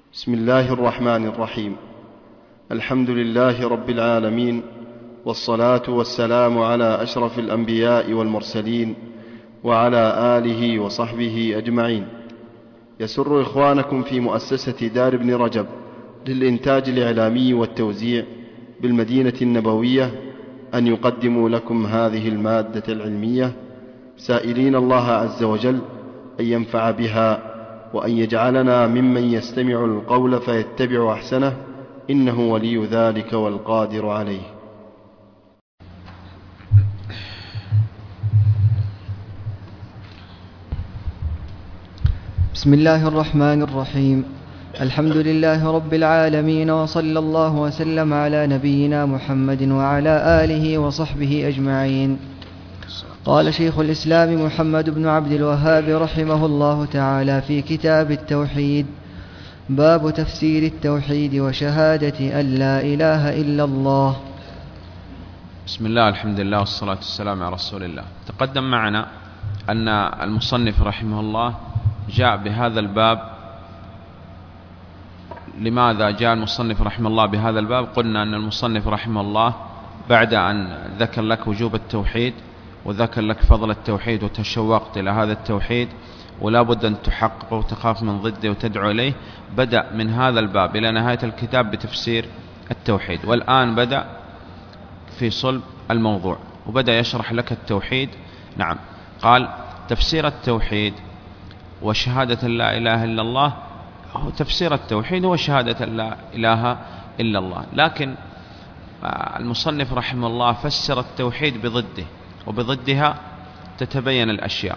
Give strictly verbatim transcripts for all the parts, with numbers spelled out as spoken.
بسم الله الرحمن الرحيم. الحمد لله رب العالمين، والصلاة والسلام على أشرف الأنبياء والمرسلين وعلى آله وصحبه أجمعين. يسر إخوانكم في مؤسسة دار ابن رجب للإنتاج الإعلامي والتوزيع بالمدينة النبوية أن يقدموا لكم هذه المادة العلمية، سائلين الله عز وجل أن ينفع بها وأن يجعلنا ممن يستمع القول فيتبع أحسنه، إنه ولي ذلك والقادر عليه. بسم الله الرحمن الرحيم. الحمد لله رب العالمين، وصلى الله وسلم على نبينا محمد وعلى آله وصحبه أجمعين. قال شيخ الإسلام محمد بن عبد الوهاب رحمه الله تعالى في كتاب التوحيد: باب تفسير التوحيد وشهادة أن لا إله إلا الله. بسم الله، الحمد لله، والصلاة والسلام على رسول الله. تقدم معنا أن المصنف رحمه الله جاء بهذا الباب. لماذا جاء المصنف رحمه الله بهذا الباب؟ قلنا أن المصنف رحمه الله بعد أن ذكر لك وجوب التوحيد وذكر لك فضل التوحيد وتشوقت إلى هذا التوحيد ولا بد أن تحقق وتخاف من ضده وتدعو إليه، بدأ من هذا الباب إلى نهاية الكتاب بتفسير التوحيد، والآن بدأ في صلب الموضوع وبدأ يشرح لك التوحيد. نعم، قال: تفسير التوحيد وشهادة لا إله إلا الله. هو تفسير التوحيد هو شهادة لا إله إلا الله، لكن المصنف رحمه الله فسر التوحيد بضده، وبضدها تتبين الأشياء.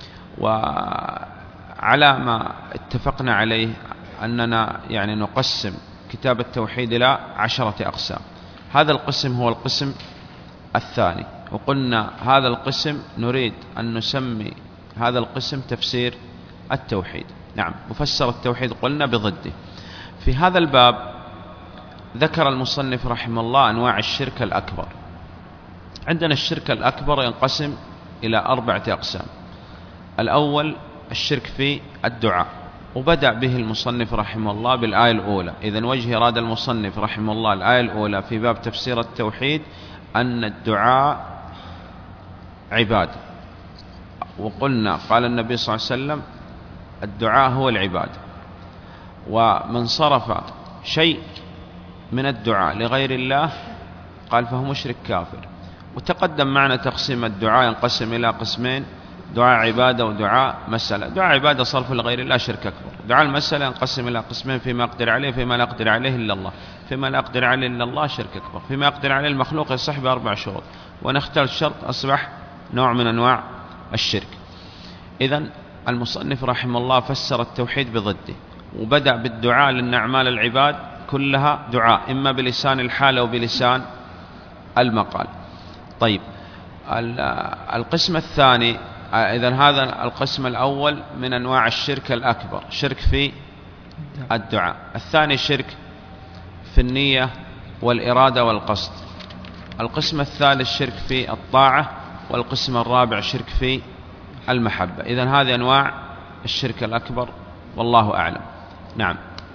وعلى ما اتفقنا عليه أننا يعني نقسم كتاب التوحيد إلى عشرة أقسام. هذا القسم هو القسم الثاني، وقلنا هذا القسم نريد أن نسمي هذا القسم تفسير التوحيد. نعم، مفسر التوحيد قلنا بضده. في هذا الباب ذكر المصنف رحمه الله أنواع الشرك الأكبر. عندنا الشرك الأكبر ينقسم إلى أربعة أقسام. الأول الشرك في الدعاء، وبدأ به المصنف رحمه الله بالآية الأولى. إذن وجه إراد المصنف رحمه الله الآية الأولى في باب تفسير التوحيد أن الدعاء عبادة. وقلنا قال النبي صلى الله عليه وسلم: الدعاء هو العبادة، ومن صرف شيء من الدعاء لغير الله قال فهو مشرك كافر. وتقدم معنا تقسيم الدعاء ينقسم إلى قسمين: دعاء عبادة ودعاء مسألة. دعاء عبادة صرف لغير الله شرك أكبر. دعاء المسألة ينقسم إلى قسمين: فيما أقدر عليه فيما لا أقدر عليه إلا الله. فيما لا أقدر عليه إلا الله شرك أكبر. فيما أقدر عليه المخلوق يصح بأربع شروط، ونختل الشرط أصبح نوع من أنواع الشرك. إذن المصنف رحمه الله فسر التوحيد بضده، وبدأ بالدعاء لأن أعمال العباد كلها دعاء، إما بلسان الحال أو بلسان المقال. طيب، القسم الثاني، إذن هذا القسم الأول من أنواع الشرك الأكبر، شرك في الدعاء. الثاني شرك في النية والإرادة والقصد. القسم الثالث شرك في الطاعة، والقسم الرابع شرك في المحبة. إذن هذه أنواع الشرك الأكبر، والله أعلم. نعم.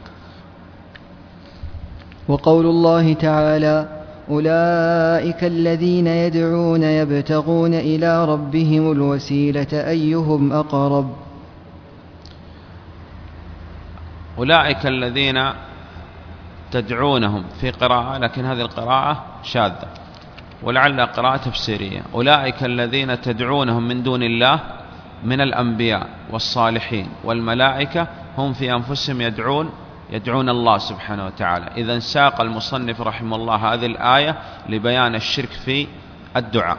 وقول الله تعالى: أولئك الذين يدعون يبتغون إلى ربهم الوسيلة أيهم أقرب. أولئك الذين تدعونهم في قراءة، لكن هذه القراءة شاذة ولعلها قراءة تفسيرية. أولئك الذين تدعونهم من دون الله من الأنبياء والصالحين والملائكة هم في أنفسهم يدعون يدعون الله سبحانه وتعالى. إذن ساق المصنف رحمه الله هذه الآية لبيان الشرك في الدعاء.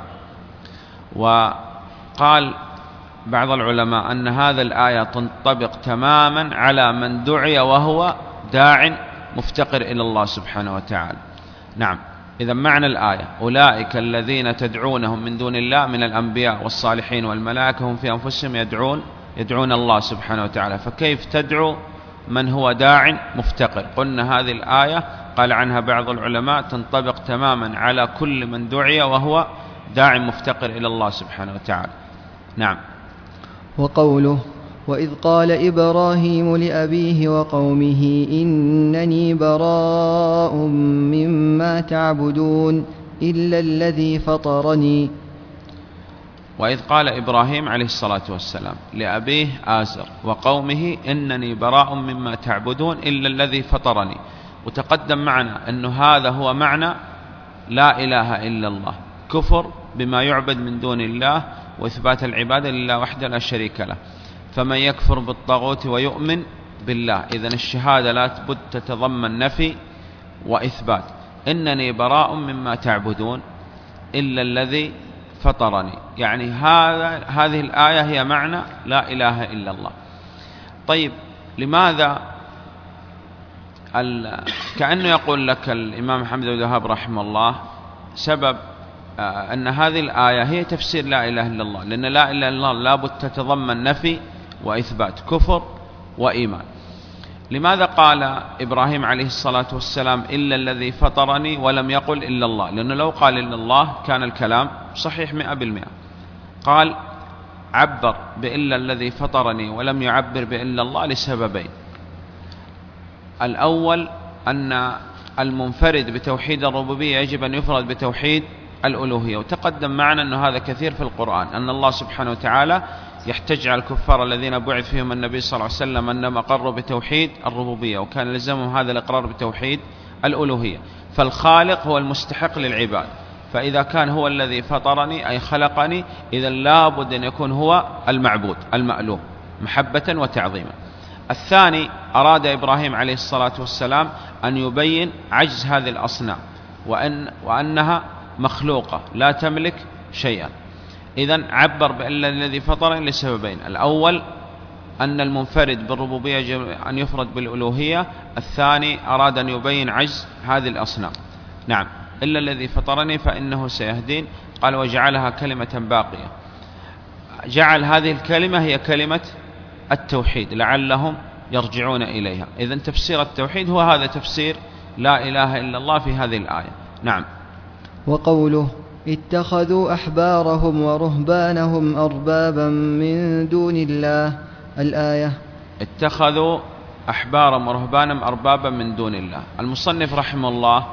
وقال بعض العلماء أن هذه الآية تنطبق تماما على من دعي وهو داع مفتقر إلى الله سبحانه وتعالى. نعم، إذن معنى الآية: أولئك الذين تدعونهم من دون الله من الأنبياء والصالحين والملائكة هم في أنفسهم يدعون يدعون الله سبحانه وتعالى. فكيف تدعو من هو داع مفتقر؟ قلنا هذه الآية قال عنها بعض العلماء تنطبق تماما على كل من دعي وهو داع مفتقر إلى الله سبحانه وتعالى. نعم. وقوله: وإذ قال إبراهيم لأبيه وقومه إنني براء مما تعبدون إلا الذي فطرني. وإذ قال إبراهيم عليه الصلاة والسلام لأبيه آزر وقومه إنني براء مما تعبدون إلا الذي فطرني. وتقدم معنا أن هذا هو معنى لا إله إلا الله، كفر بما يعبد من دون الله وإثبات العبادة لله وحده لا شريك له. فمن يكفر بالطاغوت ويؤمن بالله، إذن الشهادة لا بد تتضمن نفي وإثبات. إنني براء مما تعبدون إلا الذي فطرني، يعني هذا هذه الآية هي معنى لا إله إلا الله. طيب لماذا كأنه يقول لك الإمام محمد بن الوهاب رحمه الله سبب أن هذه الآية هي تفسير لا إله إلا الله، لأن لا إله إلا الله لابد تتضمن نفي وإثبات، كفر وإيمان. لماذا قال إبراهيم عليه الصلاة والسلام إلا الذي فطرني ولم يقل إلا الله؟ لأنه لو قال إلا الله كان الكلام صحيح مئة بالمئة. قال عبر بإلا الذي فطرني ولم يعبر بإلا الله لسببين. الأول أن المنفرد بتوحيد الربوبية يجب أن يفرد بتوحيد الألوهية، وتقدم معنا أن هذا كثير في القرآن، أن الله سبحانه وتعالى يحتج على الكفار الذين بعث فيهم النبي صلى الله عليه وسلم أنهم أقروا بتوحيد الربوبية وكان لزمهم هذا الإقرار بتوحيد الألوهية. فالخالق هو المستحق للعباد، فإذا كان هو الذي فطرني أي خلقني إذا لابد أن يكون هو المعبود المألوه محبة وتعظيما. الثاني أراد إبراهيم عليه الصلاة والسلام أن يبين عجز هذه الأصنام وأن وأنها مخلوقة لا تملك شيئا. إذن عبر بإلا الذي فطرني لسببين: الأول أن المنفرد بالربوبية يجب أن يفرد بالألوهية، الثاني أراد أن يبين عجز هذه الأصنام. نعم، إلا الذي فطرني فإنه سيهدين. قال وجعلها كلمة باقية، جعل هذه الكلمة هي كلمة التوحيد لعلهم يرجعون إليها. إذن تفسير التوحيد هو هذا تفسير لا إله إلا الله في هذه الآية. نعم. وقوله اتخذوا أحبارهم ورهبانهم أربابا من دون الله، الآية. اتخذوا أحبارهم ورهبانهم أربابا من دون الله. المصنف رحمه الله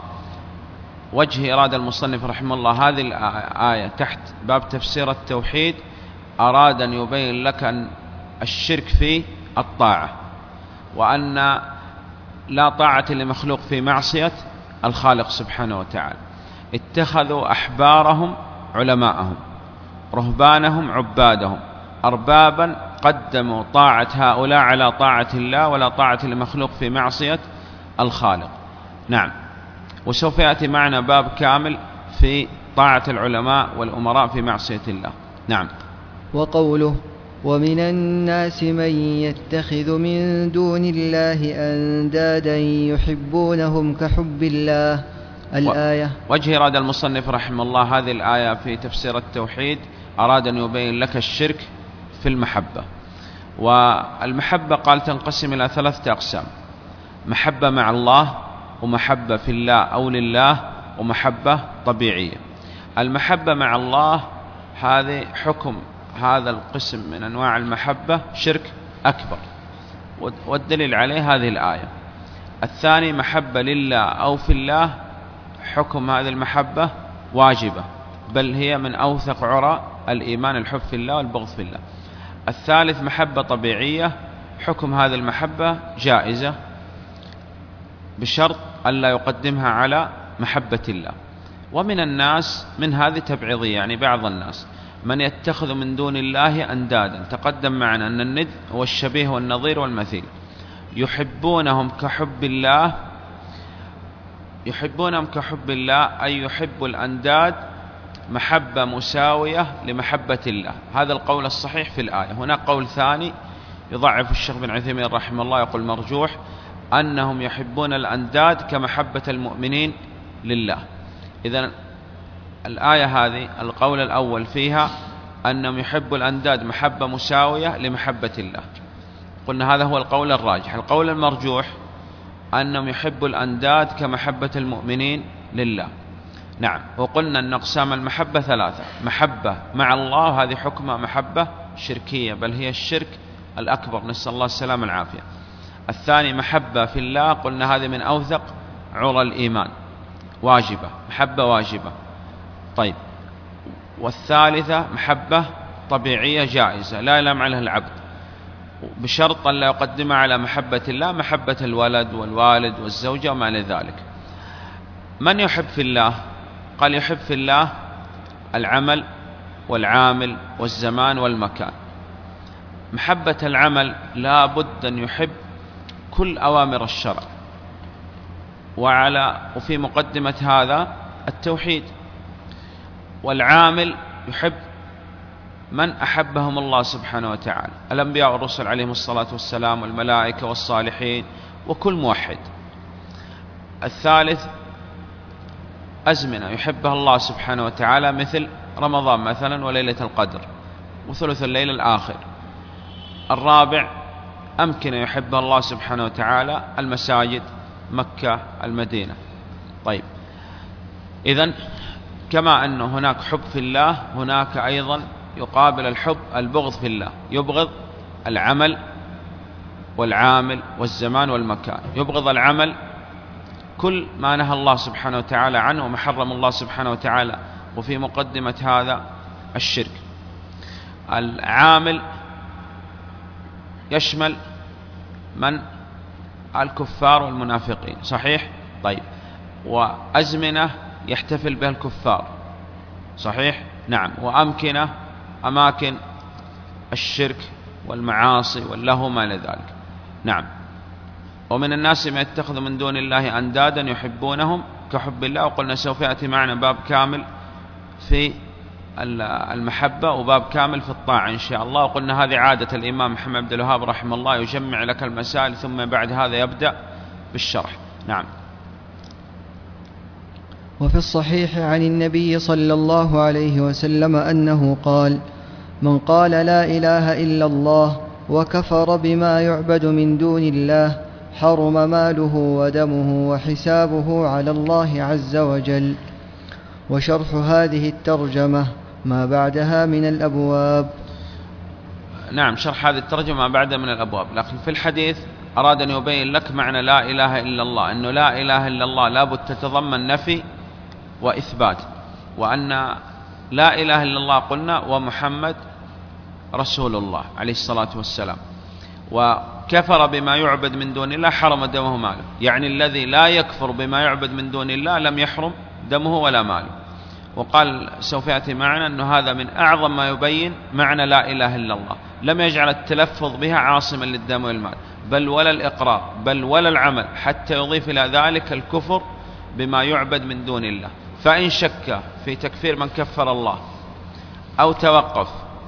وجه إرادة المصنف رحمه الله هذه الآية تحت باب تفسير التوحيد أراد أن يبين لك أن الشرك في الطاعة، وأن لا طاعة لمخلوق في معصية الخالق سبحانه وتعالى. اتخذوا أحبارهم علماءهم، رهبانهم عبادهم، أربابا قدموا طاعة هؤلاء على طاعة الله ولا طاعة لمخلوق في معصية الخالق. نعم، وسوف يأتي معنا باب كامل في طاعة العلماء والأمراء في معصية الله. نعم. وقوله ومن الناس من يتخذ من دون الله أندادا يحبونهم كحب الله، الآية. وجه إرادة المصنف رحمه الله هذه الآية في تفسير التوحيد أراد أن يبين لك الشرك في المحبة. والمحبة قال تنقسم إلى ثلاثة أقسام: محبة مع الله، ومحبة في الله أو لله، ومحبة طبيعية. المحبة مع الله هذه حكم هذا القسم من أنواع المحبة شرك أكبر، والدليل عليه هذه الآية. الثاني محبة لله أو في الله، حكم هذه المحبة واجبة، بل هي من أوثق عرى الإيمان الحب في الله والبغض في الله. الثالث محبة طبيعية، حكم هذه المحبة جائزة بشرط ألا يقدمها على محبة الله. ومن الناس من هذه تبعيضية، يعني بعض الناس من يتخذ من دون الله أندادا. تقدم معنا أن الند هو الشبيه والنظير والمثيل. يحبونهم كحب الله، يحبونهم كحب الله أي يحب الأنداد محبة مساوية لمحبة الله. هذا القول الصحيح في الآية. هناك قول ثاني يضعف الشيخ بن عثيمين رحمه الله، يقول مرجوح أنهم يحبون الأنداد كمحبة المؤمنين لله. إذن الآية هذه القول الأول فيها أنهم يحبوا الأنداد محبة مساوية لمحبة الله، قلنا هذا هو القول الراجح. القول المرجوح أنهم يحبوا الأنداد كمحبة المؤمنين لله. نعم، وقلنا أن أقسام المحبة ثلاثة: محبة مع الله، هذه حكمها محبة شركية، بل هي الشرك الأكبر، نسأل الله السلامة والعافية. الثاني محبة في الله، قلنا هذه من أوثق عرى الإيمان، واجبة، محبة واجبة. طيب، والثالثة محبة طبيعية جائزة لا يلام عليها العبد، بشرط أن لا يقدمها على محبة الله محبة الولد والوالد والزوجة وما إلى ذلك. من يحب في الله؟ قال يحب في الله العمل والعامل والزمان والمكان. محبة العمل لا بد أن يحب كل أوامر الشرع، وعلى وفي مقدمة هذا التوحيد. والعامل يحب من أحبهم الله سبحانه وتعالى، الأنبياء والرسل عليهم الصلاة والسلام والملائكة والصالحين وكل موحد. الثالث أزمنة يحبها الله سبحانه وتعالى، مثل رمضان مثلا وليلة القدر وثلث الليل الآخر. الرابع أمكنة يحبها الله سبحانه وتعالى، المساجد، مكة، المدينة. طيب، إذن كما أن هناك حب في الله، هناك أيضا يقابل الحب البغض في الله. يبغض العمل والعامل والزمان والمكان. يبغض العمل كل ما نهى الله سبحانه وتعالى عنه وما حرم الله سبحانه وتعالى، وفي مقدمة هذا الشرك. العامل يشمل من الكفار والمنافقين، صحيح؟ طيب، وأزمنة يحتفل بها الكفار، صحيح؟ نعم. وأمكنة أماكن الشرك والمعاصي واللهو ما إلى ذلك، نعم. ومن الناس من يتخذ من دون الله أندادا يحبونهم كحب الله، وقلنا سوف يأتي معنا باب كامل في المحبة وباب كامل في الطاعة إن شاء الله. وقلنا هذه عادة الإمام محمد عبد الوهاب رحمه الله، يجمع لك المسائل ثم بعد هذا يبدأ بالشرح. نعم. وفي الصحيح عن النبي صلى الله عليه وسلم أنه قال: من قال لا إله إلا الله وكفر بما يعبد من دون الله حرم ماله ودمه وحسابه على الله عز وجل. وشرح هذه الترجمة ما بعدها من الأبواب. نعم، شرح هذه الترجمة ما بعدها من الأبواب. لكن في الحديث أراد أن يبين لك معنى لا إله إلا الله، أنه لا إله إلا الله لابد تتضمن نفي وإثبات، وأن لا إله إلا الله قلنا ومحمد رسول الله عليه الصلاة والسلام. وكفر بما يعبد من دون الله حرم دمه ماله، يعني الذي لا يكفر بما يعبد من دون الله لم يحرم دمه ولا ماله. وقال سوف يأتي معنا أن هذا من أعظم ما يبين معنى لا إله إلا الله، لم يجعل التلفظ بها عاصما للدم والمال، بل ولا الإقرار، بل ولا العمل، حتى يضيف إلى ذلك الكفر بما يعبد من دون الله. فإن شك في تكفير من كفر الله أو توقف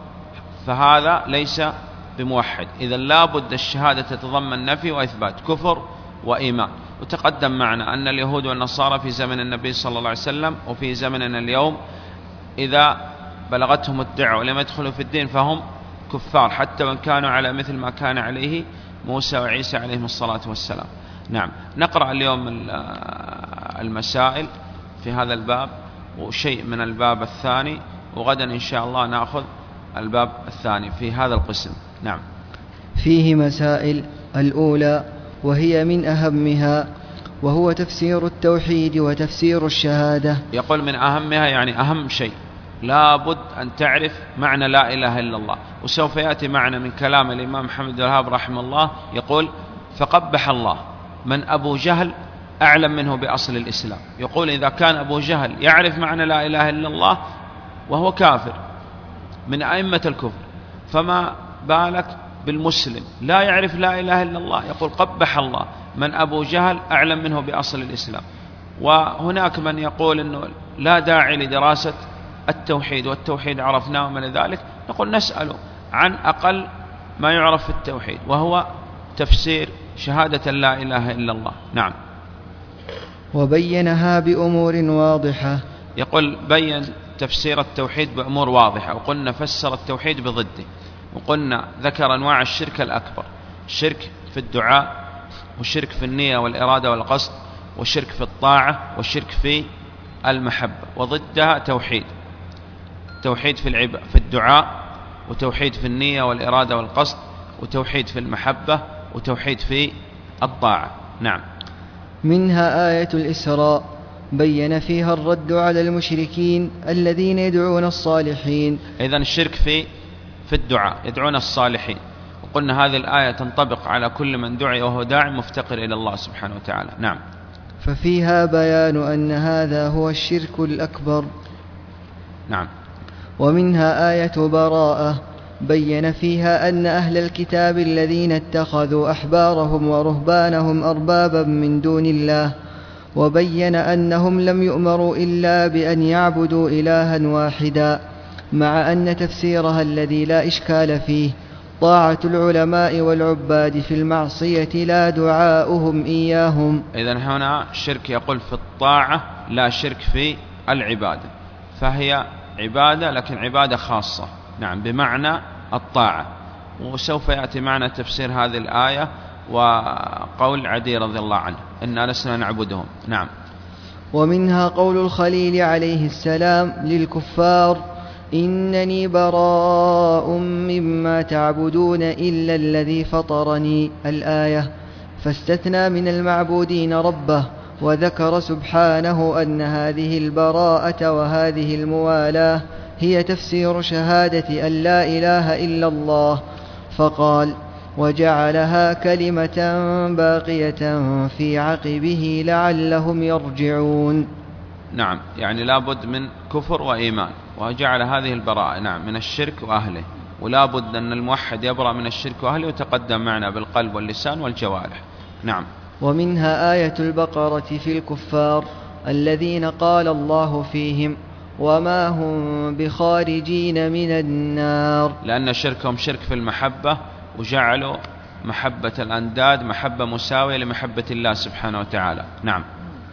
فهذا ليس بموحد. إذا لا بد الشهادة تتضمن نفي وإثبات، كفر وإيمان. وتقدم معنا أن اليهود والنصارى في زمن النبي صلى الله عليه وسلم وفي زمننا اليوم إذا بلغتهم الدعوة ولم يدخلوا في الدين فهم كفار، حتى وإن كانوا على مثل ما كان عليه موسى وعيسى عليهم الصلاة والسلام. نعم، نقرأ اليوم المسائل في هذا الباب وشيء من الباب الثاني، وغدا إن شاء الله نأخذ الباب الثاني في هذا القسم. نعم. فيه مسائل. الأولى وهي من أهمها، وهو تفسير التوحيد وتفسير الشهادة. يقول من أهمها يعني أهم شيء، لا بد أن تعرف معنى لا إله إلا الله. وسوف يأتي معنا من كلام الإمام محمد بن الوهاب رحمه الله، يقول فقبح الله من أبو جهل أعلم منه بأصل الإسلام. يقول إذا كان أبو جهل يعرف معنى لا إله إلا الله وهو كافر من أئمة الكفر، فما بالك بالمسلم لا يعرف لا إله إلا الله؟ يقول قبح الله من أبو جهل أعلم منه بأصل الإسلام. وهناك من يقول أنه لا داعي لدراسة التوحيد، والتوحيد عرفناه من ذلك. نقول نسأله عن أقل ما يعرف في التوحيد، وهو تفسير شهادة لا إله إلا الله. نعم. وبينها بأمور واضحة. يقول بين تفسير التوحيد بأمور واضحة، وقلنا فسر التوحيد بضده، وقلنا ذكر أنواع الشرك الأكبر: شرك في الدعاء، والشرك في النية والإرادة والقصد، والشرك في الطاعة، والشرك في المحبة. وضدها توحيد، توحيد في العب... في الدعاء، وتوحيد في النية والإرادة والقصد، وتوحيد في المحبة وتوحيد في الطاعة. نعم. منها آية الإسراء بين فيها الرد على المشركين الذين يدعون الصالحين. إذن الشرك في في الدعاء، يدعون الصالحين، وقلنا هذه الآية تنطبق على كل من دعي وهو داع مفتقر إلى الله سبحانه وتعالى. نعم. ففيها بيان أن هذا هو الشرك الأكبر. نعم. ومنها آية براءة بين فيها أن أهل الكتاب الذين اتخذوا أحبارهم ورهبانهم أربابا من دون الله، وبين أنهم لم يؤمروا إلا بأن يعبدوا إلها واحدا، مع أن تفسيرها الذي لا إشكال فيه طاعة العلماء والعباد في المعصية لا دعاؤهم إياهم. إذن هنا الشرك يقول في الطاعة لا شرك في العبادة، فهي عبادة لكن عبادة خاصة. نعم، بمعنى الطاعة. وسوف يأتي معنا تفسير هذه الآية وقول عدي رضي الله عنه إنا لسنا نعبدهم. نعم. ومنها قول الخليل عليه السلام للكفار إنني براء مما تعبدون إلا الذي فطرني، الآية، فاستثنى من المعبودين ربه، وذكر سبحانه أن هذه البراءة وهذه الموالاة هي تفسير شهادة أن لا إله إلا الله، فقال وجعلها كلمة باقية في عقبه لعلهم يرجعون. نعم، يعني لابد من كفر وإيمان، وجعل هذه البراءة نعم من الشرك وأهله، ولا بد أن الموحد يبرأ من الشرك وأهله، وتقدم معنا بالقلب واللسان والجوارح. نعم. ومنها آية البقرة في الكفار الذين قال الله فيهم وما هم بخارجين من النار، لأن شركهم شرك في المحبة، وجعلوا محبة الأنداد محبة مساوية لمحبة الله سبحانه وتعالى. نعم.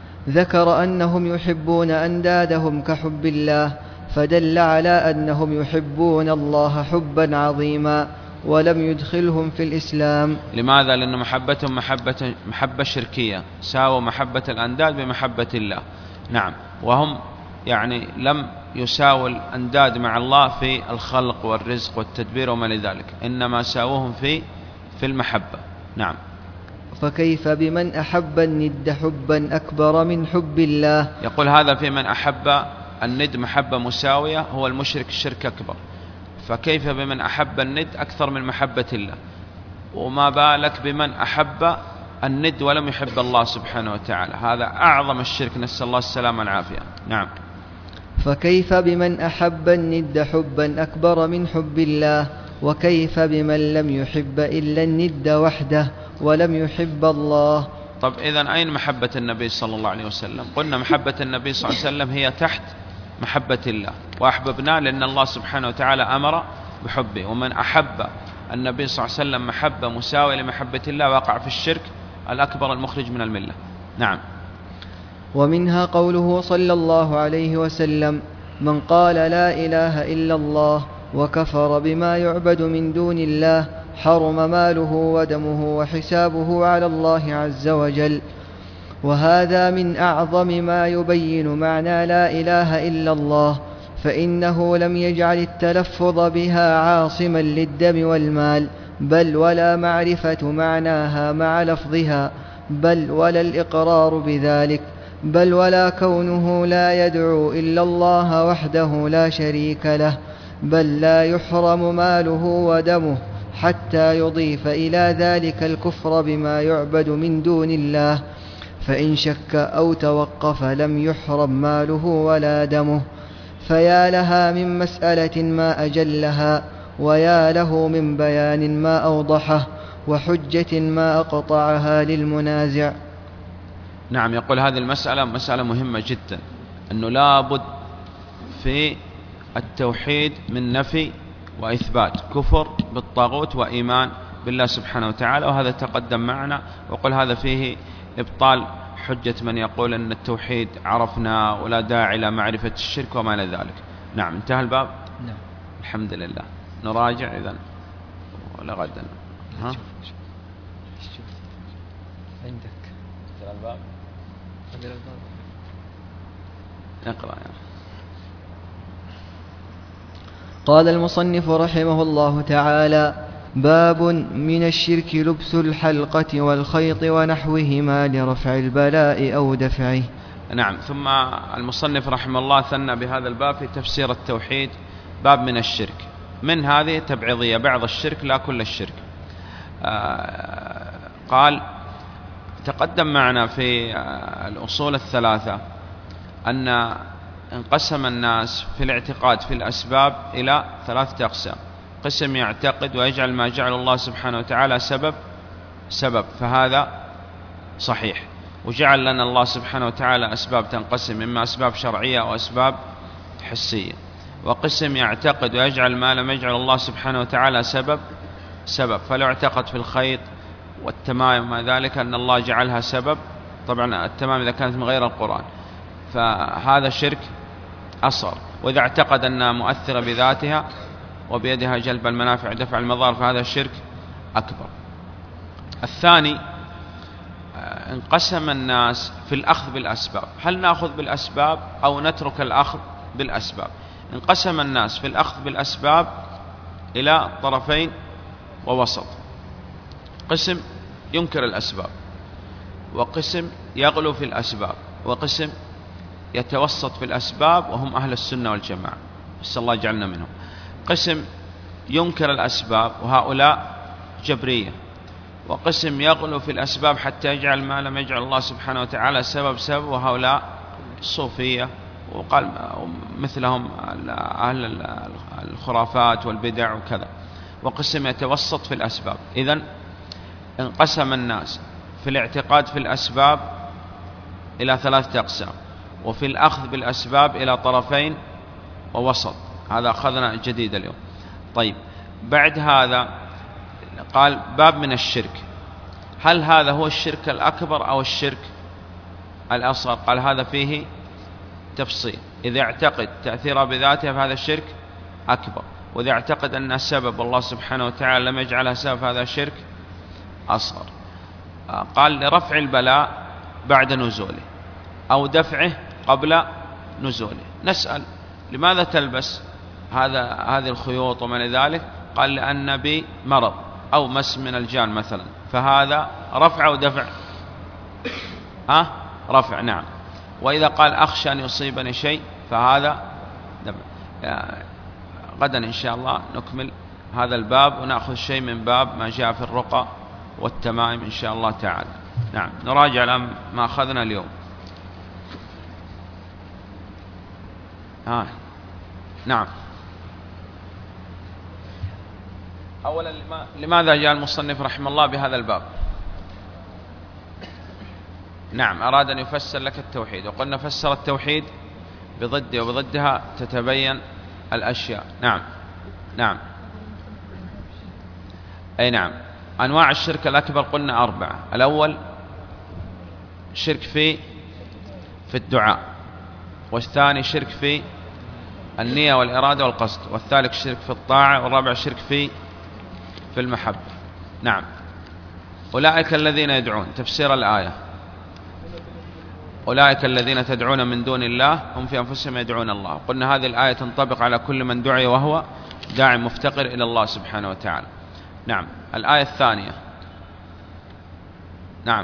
ذكر أنهم يحبون أندادهم كحب الله، فدل على أنهم يحبون الله حبا عظيما، ولم يدخلهم في الإسلام. لماذا؟ لأن محبتهم محبة, محبة شركية، ساووا محبة الأنداد بمحبة الله. نعم. وهم يعني لم يساووا الأنداد مع الله في الخلق والرزق والتدبير وما لذلك، إنما ساووهم في في المحبة. نعم. فكيف بمن أحب الند حبا أكبر من حب الله؟ يقول هذا في من أحب الند محبة مساوية هو المشرك الشرك أكبر، فكيف بمن أحب الند أكثر من محبة الله؟ وما بالك بمن أحب الند ولم يحب الله سبحانه وتعالى؟ هذا أعظم الشرك، نسأل الله السلامة والعافية. نعم. فكيف بمن أحب الند حبا أكبر من حب الله؟ وكيف بمن لم يحب إلا الند وحده ولم يحب الله؟ طب إذن أين محبة النبي صلى الله عليه وسلم؟ قلنا محبة النبي صلى الله عليه وسلم هي تحت محبة الله، وأحببنا لأن الله سبحانه وتعالى أمر بحبه. ومن أحب النبي صلى الله عليه وسلم محبة مساوية لمحبة الله وقع في الشرك الأكبر المخرج من الملة. نعم. ومنها قوله صلى الله عليه وسلم من قال لا إله إلا الله وكفر بما يعبد من دون الله حرم ماله ودمه وحسابه على الله عز وجل. وهذا من أعظم ما يبين معنى لا إله إلا الله، فإنه لم يجعل التلفظ بها عاصما للدم والمال، بل ولا معرفة معناها مع لفظها، بل ولا الإقرار بذلك، بل ولا كونه لا يدعو إلا الله وحده لا شريك له، بل لا يحرم ماله ودمه حتى يضيف إلى ذلك الكفر بما يعبد من دون الله، فإن شك أو توقف لم يحرم ماله ولا دمه. فيا لها من مسألة ما أجلها، ويا له من بيان ما أوضحه، وحجة ما أقطعها للمنازع. نعم. يقول هذه المسألة مسألة مهمة جدا، أنه لا بد في التوحيد من نفي وإثبات، كفر بالطاغوت وإيمان بالله سبحانه وتعالى، وهذا تقدم معنا. وقل هذا فيه إبطال حجة من يقول أن التوحيد عرفنا ولا داعي إلى معرفة الشرك وما إلى ذلك. نعم. انتهى الباب. نعم. الحمد لله. نراجع إذن ولا غدا؟ ها؟ شوف عندك الباب. اقرأ يا. قال المصنف رحمه الله تعالى باب من الشرك لبس الحلقة والخيط ونحوهما لرفع البلاء أو دفعه. نعم. ثم المصنف رحمه الله ثنى بهذا الباب في تفسير التوحيد باب من الشرك، من هذه تبعيضية، بعض الشرك لا كل الشرك. آه قال تقدم معنا في الأصول الثلاثة أن انقسم الناس في الاعتقاد في الأسباب إلى ثلاثة أقسام. قسم يعتقد ويجعل ما جعل الله سبحانه وتعالى سبب سبب، فهذا صحيح، وجعل لنا الله سبحانه وتعالى أسباب تنقسم إما أسباب شرعية أو أسباب حسية. وقسم يعتقد ويجعل ما لم يجعل الله سبحانه وتعالى سبب سبب، فلو اعتقد في الخيط والتمايم وما ذلك أن الله جعلها سبب، طبعا التمام إذا كانت من غير القرآن فهذا شرك أصغر. وإذا اعتقد أنها مؤثرة بذاتها وبيدها جلب المنافع ودفع المضار فهذا شرك أكبر. الثاني انقسم الناس في الأخذ بالأسباب، هل نأخذ بالأسباب أو نترك الأخذ بالأسباب؟ انقسم الناس في الأخذ بالأسباب إلى طرفين ووسط، قسم ينكر الأسباب، وقسم يغلو في الأسباب، وقسم يتوسط في الأسباب وهم أهل السنة والجماعة، نسأل الله يجعلنا منهم. قسم ينكر الأسباب وهؤلاء جبرية، وقسم يغلو في الأسباب حتى يجعل ما لم يجعل الله سبحانه وتعالى سبب سبب وهؤلاء صوفية، وقال مثلهم أهل الخرافات والبدع وكذا. وقسم يتوسط في الأسباب. إذن انقسم الناس في الاعتقاد في الأسباب إلى ثلاثة أقسام، وفي الأخذ بالأسباب إلى طرفين ووسط. هذا أخذنا جديد اليوم. طيب بعد هذا قال باب من الشرك، هل هذا هو الشرك الأكبر أو الشرك الأصغر؟ قال هذا فيه تفصيل. إذا اعتقد تأثيره بذاته فهذا الشرك أكبر، وإذا اعتقد أن السبب الله سبحانه وتعالى لم يجعلها سبب هذا شرك أصغر. قال لرفع البلاء بعد نزوله أو دفعه قبل نزوله. نسأل لماذا تلبس هذا هذه الخيوط وما لذلك؟ قال لأن بي مرض أو مس من الجان مثلا، فهذا رفع أو دفع؟ ها رفع. نعم. وإذا قال أخشى أن يصيبني شيء فهذا دفع. غدا إن شاء الله نكمل هذا الباب ونأخذ شيء من باب ما جاء في الرقى والتمائم إن شاء الله تعالى. نعم. نراجع الآن ما أخذنا اليوم. ها. نعم. أولا لماذا جاء المصنف رحمه الله بهذا الباب؟ نعم، أراد أن يفسر لك التوحيد، وقلنا فسر التوحيد بضده وبضدها تتبين الأشياء. نعم. نعم. أي نعم. أنواع الشرك الأكبر قلنا أربعة. الأول شرك في في الدعاء، والثاني شرك في النية والإرادة والقصد، والثالث شرك في الطاعة، والرابع شرك في في المحبة. نعم. أولئك الذين يدعون، تفسير الآية، أولئك الذين تدعون من دون الله هم في أنفسهم يدعون الله. قلنا هذه الآية تنطبق على كل من دعي وهو داعي مفتقر إلى الله سبحانه وتعالى. نعم. الآية الثانية. نعم.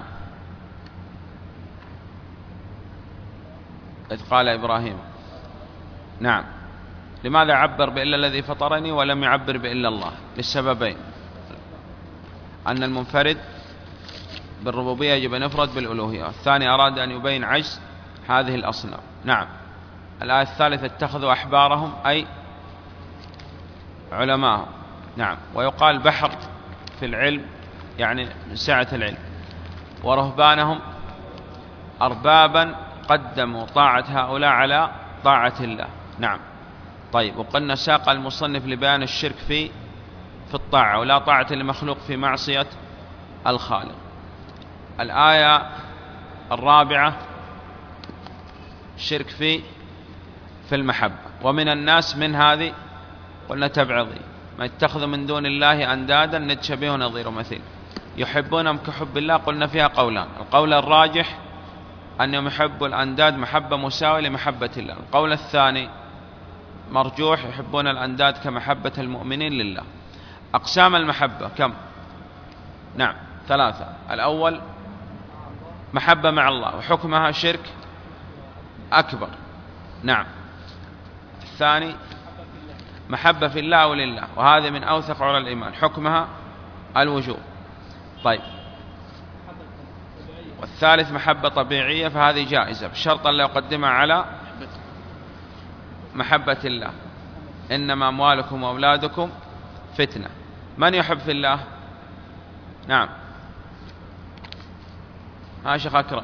إذ قال إبراهيم. نعم. لماذا عبر بإلا الذي فطرني ولم يعبر بإلا الله؟ للسببين: أن المنفرد بالربوبية يجب أن يفرد بالألوهية، والثاني أراد أن يبين عجز هذه الأصنام. نعم. الآية الثالثة: اتخذوا أحبارهم أي علماءهم. نعم. ويقال بحر في العلم يعني من سعة العلم. ورهبانهم أربابا قدموا طاعة هؤلاء على طاعة الله. نعم. طيب، وقلنا ساق المصنف لبيان الشرك في في الطاعة، ولا طاعة لمخلوق في معصية الخالق. الآية الرابعة شرك في في المحبة. ومن الناس من هذه قلنا تبعضي، ما يتخذ من دون الله أندادا نتشبه نظير مثيل، يحبونهم كحب الله. قلنا فيها قولان: القول الراجح أنهم يحبوا الأنداد محبة مساوية لمحبة الله، القول الثاني مرجوح يحبون الأنداد كمحبة المؤمنين لله. أقسام المحبة كم؟ نعم ثلاثة. الأول محبة مع الله وحكمها شرك أكبر. نعم. الثاني محبة في الله ولله، وهذه من أوثق عرى الإيمان، حكمها الوجوب. طيب. والثالث محبة طبيعية، فهذه جائزة بشرط أن لا يقدمها على محبة الله. إنما أموالكم وأولادكم فتنة. من يحب في الله؟ نعم. ها شيخ أكرم.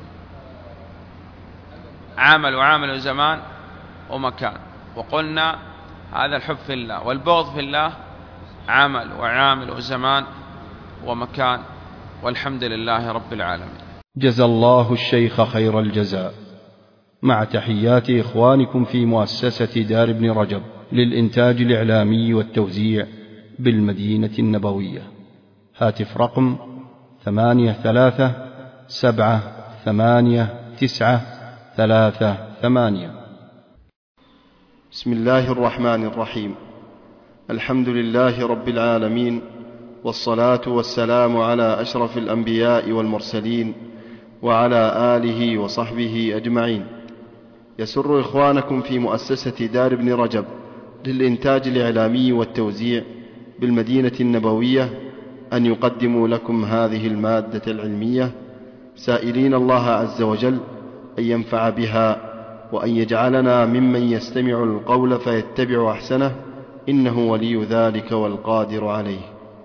عامل وعامل وزمان ومكان، وقلنا هذا الحب في الله. والبغض في الله عمل وعامل وزمان ومكان، والحمد لله رب العالمين. جزى الله الشيخ خير الجزاء، مع تحيات إخوانكم في مؤسسة دار ابن رجب للإنتاج الإعلامي والتوزيع بالمدينة النبوية. هاتف رقم ثمانية ثلاثة سبعة ثمانية تسعة ثلاثة ثمانية. بسم الله الرحمن الرحيم. الحمد لله رب العالمين، والصلاة والسلام على أشرف الأنبياء والمرسلين وعلى آله وصحبه أجمعين. يسر إخوانكم في مؤسسة دار ابن رجب للإنتاج الإعلامي والتوزيع بالمدينة النبوية أن يقدموا لكم هذه المادة العلمية، سائلين الله عز وجل أن ينفع بها وأن يجعلنا ممن يستمع القول فيتبع أحسنه، إنه ولي ذلك والقادر عليه.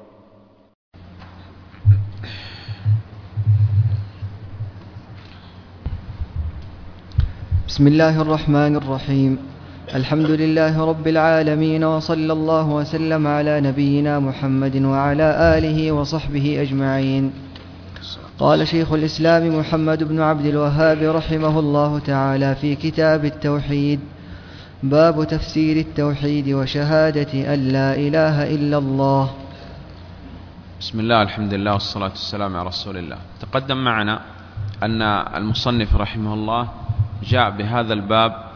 بسم الله الرحمن الرحيم. الحمد لله رب العالمين، وصلى الله وسلم على نبينا محمد وعلى آله وصحبه أجمعين. قال شيخ الإسلام محمد بن عبد الوهاب رحمه الله تعالى في كتاب التوحيد: باب تفسير التوحيد وشهادة أن لا إله إلا الله. بسم الله، الحمد لله، والصلاة والسلام على رسول الله. تقدم معنا أن المصنف رحمه الله جاء بهذا الباب.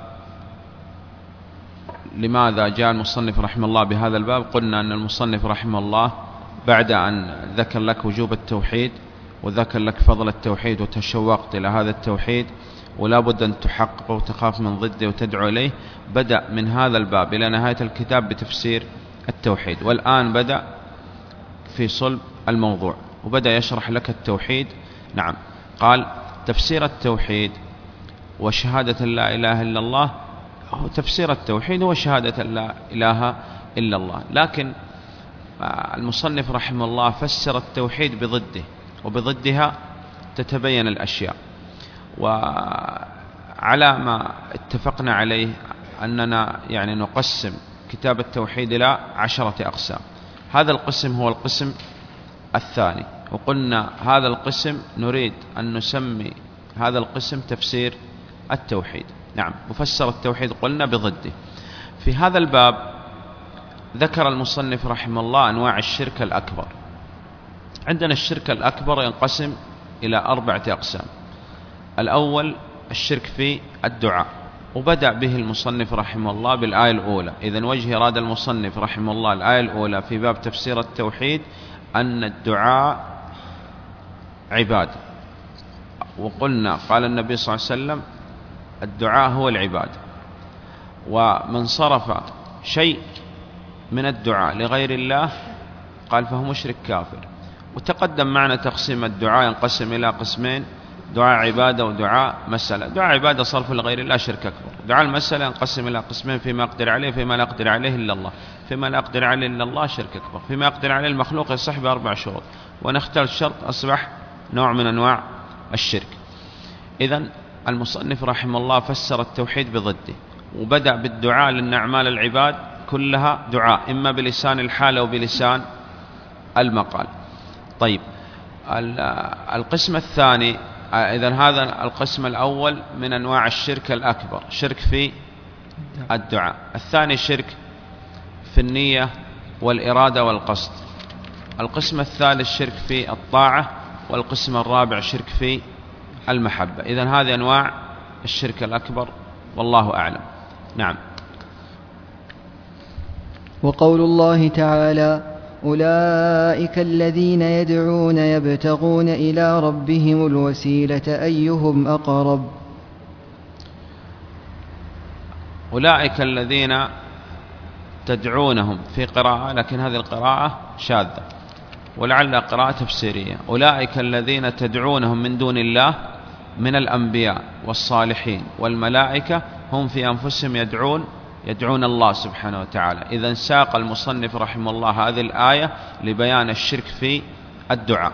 لماذا جاء المصنف رحمه الله بهذا الباب؟ قلنا أن المصنف رحمه الله بعد أن ذكر لك وجوب التوحيد وذكر لك فضل التوحيد وتشوقت إلى هذا التوحيد ولا بد أن تحقق وتخاف من ضده وتدعو إليه، بدأ من هذا الباب إلى نهاية الكتاب بتفسير التوحيد. والآن بدأ في صلب الموضوع وبدأ يشرح لك التوحيد. نعم. قال: تفسير التوحيد وشهادة لا إله إلا الله. تفسير التوحيد هو شهادة لا إله إلا الله، لكن المصنف رحمه الله فسر التوحيد بضده، وبضدها تتبين الأشياء. وعلى ما اتفقنا عليه أننا يعني نقسم كتاب التوحيد إلى عشرة أقسام. هذا القسم هو القسم الثاني، وقلنا هذا القسم نريد أن نسمي هذا القسم تفسير التوحيد. نعم. مفسر التوحيد قلنا بضده. في هذا الباب ذكر المصنف رحمه الله أنواع الشرك الأكبر. عندنا الشرك الأكبر ينقسم إلى أربعة أقسام. الأول الشرك في الدعاء، وبدأ به المصنف رحمه الله بالآية الأولى. إذن وجه إراد المصنف رحمه الله الآية الأولى في باب تفسير التوحيد أن الدعاء عبادة. وقلنا قال النبي صلى الله عليه وسلم: الدعاء هو العبادة، ومن صرف شيء من الدعاء لغير الله قال فهو مشرك كافر. وتقدم معنا تقسيم الدعاء ينقسم إلى قسمين: دعاء عبادة ودعاء مسألة. دعاء عبادة صرف لغير الله شرك أكبر. دعاء المسألة ينقسم إلى قسمين: فيما أقدر عليه فيما لا أقدر عليه إلا الله. فيما لا أقدر عليه إلا الله شرك أكبر. فيما أقدر عليه المخلوق يصح بأربع شروط، ونختار الشرط أصبح نوع من أنواع الشرك. إذن المصنف رحمه الله فسر التوحيد بضده، وبدأ بالدعاء لأن أعمال العباد كلها دعاء، إما بلسان الحال أو بلسان المقال. طيب، القسم الثاني، إذن هذا القسم الأول من أنواع الشرك الأكبر، شرك في الدعاء. الثاني شرك في النية والإرادة والقصد. القسم الثالث شرك في الطاعة. والقسم الرابع شرك في المحبة. إذن هذه أنواع الشرك الأكبر، والله أعلم. نعم. وقول الله تعالى: أولئك الذين يدعون يبتغون إلى ربهم الوسيلة أيهم أقرب. أولئك الذين تدعونهم في قراءة، لكن هذه القراءة شاذة ولعل قراءة تفسيرية. أولئك الذين تدعونهم من دون الله من الأنبياء والصالحين والملائكة هم في أنفسهم يدعون يدعون الله سبحانه وتعالى. إذن ساق المصنف رحمه الله هذه الآية لبيان الشرك في الدعاء.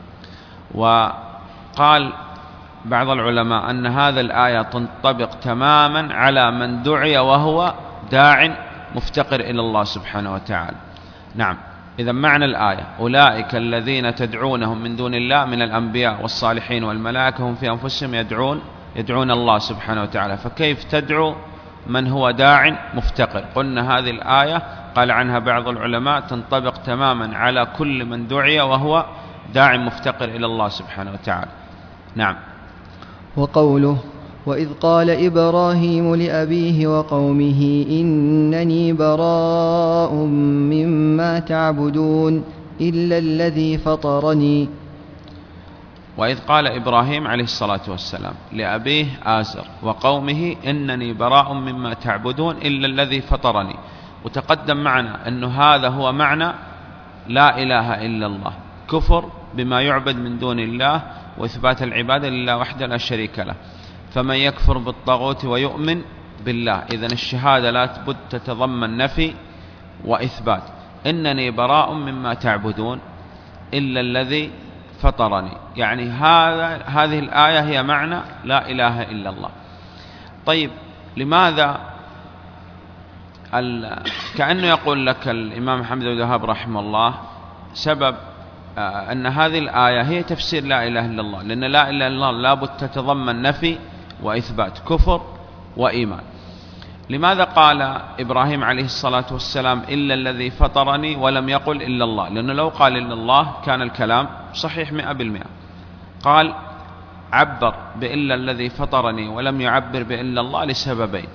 وقال بعض العلماء أن هذه الآية تنطبق تماما على من دعي وهو داع مفتقر إلى الله سبحانه وتعالى. نعم، إذا معنى الآية أولئك الذين تدعونهم من دون الله من الأنبياء والصالحين والملائكة هم في أنفسهم يدعون يدعون الله سبحانه وتعالى، فكيف تدعو من هو داع مفتقر؟ قلنا هذه الآية قال عنها بعض العلماء تنطبق تماما على كل من دعي وهو داع مفتقر إلى الله سبحانه وتعالى. نعم. وقوله وإذ قال إبراهيم لأبيه وقومه إنني براء مما تعبدون إلا الذي فطرني. وإذ قال إبراهيم عليه الصلاة والسلام لأبيه آزر وقومه إنني براء مما تعبدون إلا الذي فطرني. وتقدم معنا أن هذا هو معنى لا إله إلا الله، كفر بما يعبد من دون الله وإثبات العبادة لله وحده لا شريك له. فمن يكفر بالطاغوت ويؤمن بالله، إذن الشهادة لا بد تتضمن نفي وإثبات. إنني براء مما تعبدون إلا الذي فطرني، يعني هذا هذه الآية هي معنى لا إله إلا الله. طيب، لماذا كأنه يقول لك الإمام محمد بن عبد الوهاب رحمه الله سبب أن هذه الآية هي تفسير لا إله إلا الله، لأن لا إله إلا الله لابد تتضمن نفي وإثبات، كفر وإيمان. لماذا قال إبراهيم عليه الصلاة والسلام إلا الذي فطرني ولم يقل إلا الله؟ لأنه لو قال إلا الله كان الكلام صحيح مئة بالمئة. قال عبر بإلا الذي فطرني ولم يعبر بإلا الله لسببين.